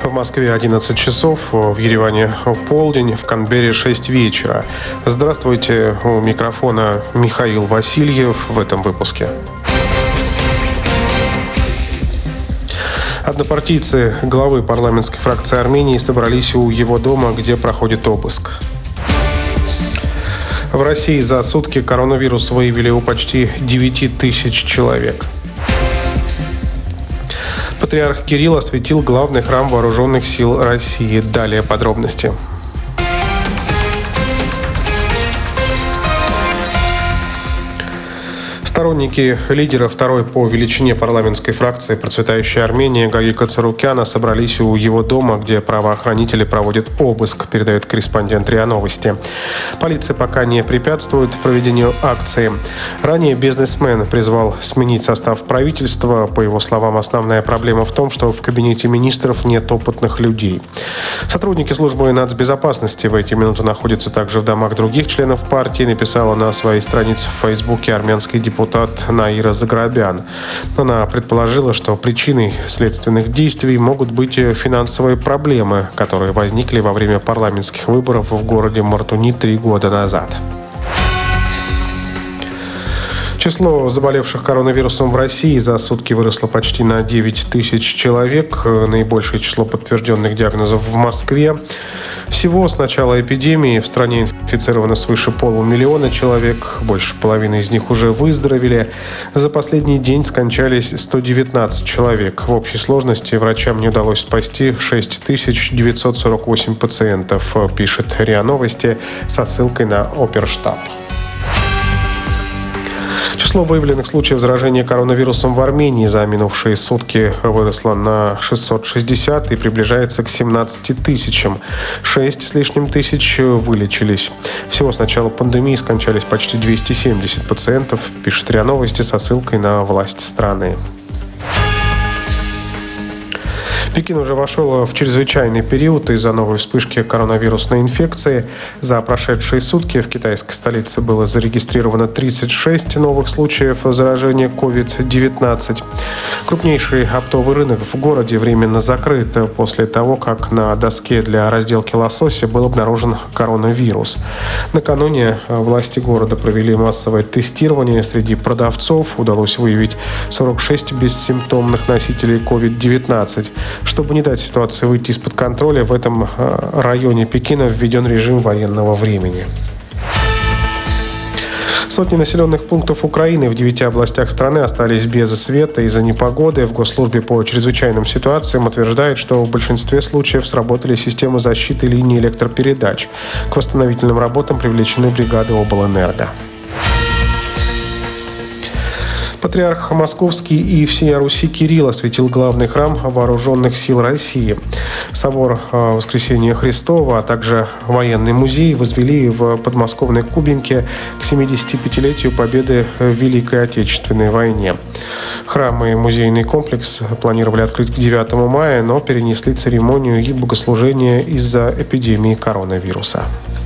В Москве 11 часов, в Ереване полдень, в Канберре 6 вечера. Здравствуйте, у микрофона Михаил Васильев в этом выпуске. Однопартийцы главы парламентской фракции Армении собрались у его дома, где проходит обыск. В России за сутки коронавирус выявили у почти 9 тысяч человек. Патриарх Кирилл осветил главный храм Вооруженных сил России. Далее подробности. Сторонники лидера второй по величине парламентской фракции «Процветающая Армения» Гаги Кацарукяна собрались у его дома, где правоохранители проводят обыск, передает корреспондент РИА Новости. Полиция пока не препятствует проведению акции. Ранее бизнесмен призвал сменить состав правительства. По его словам, основная проблема в том, что в кабинете министров нет опытных людей. Сотрудники службы нацбезопасности в эти минуты находятся также в домах других членов партии, написала на своей странице в Фейсбуке армянский депутат Наира Заграбян. Она предположила, что причиной следственных действий могут быть финансовые проблемы, которые возникли во время парламентских выборов в городе Мартуни 3 года назад. Число заболевших коронавирусом в России за сутки выросло почти на 9 тысяч человек. Наибольшее число подтвержденных диагнозов в Москве. Всего с начала эпидемии в стране инфицировано свыше 500 000 человек. Больше половины из них уже выздоровели. За последний день скончались 119 человек. В общей сложности врачам не удалось спасти 6948 пациентов, пишет РИА Новости со ссылкой на Оперштаб. Число выявленных случаев заражения коронавирусом в Армении за минувшие сутки выросло на 660 и приближается к 17 тысячам. 6 с лишним тысяч вылечились. Всего с начала пандемии скончались почти 270 пациентов, пишет РИА Новости со ссылкой на власть страны. Пекин уже вошел в чрезвычайный период из-за новой вспышки коронавирусной инфекции. За прошедшие сутки в китайской столице было зарегистрировано 36 новых случаев заражения COVID-19. Крупнейший оптовый рынок в городе временно закрыт после того, как на доске для разделки лосося был обнаружен коронавирус. Накануне власти города провели массовое тестирование. Среди продавцов удалось выявить 46 бессимптомных носителей COVID-19. Чтобы не дать ситуации выйти из-под контроля, в этом районе Пекина введен режим военного времени. Сотни населенных пунктов Украины в 9 областях страны остались без света из-за непогоды. В Госслужбе по чрезвычайным ситуациям утверждают, что в большинстве случаев сработали системы защиты линий электропередач. К восстановительным работам привлечены бригады облэнерго. Патриарх Московский и всея Руси Кирилл осветил главный храм Вооруженных сил России. Собор Воскресения Христова, а также военный музей возвели в подмосковной Кубинке к 75-летию победы в Великой Отечественной войне. Храм и музейный комплекс планировали открыть к 9 мая, но перенесли церемонию и богослужение из-за эпидемии коронавируса.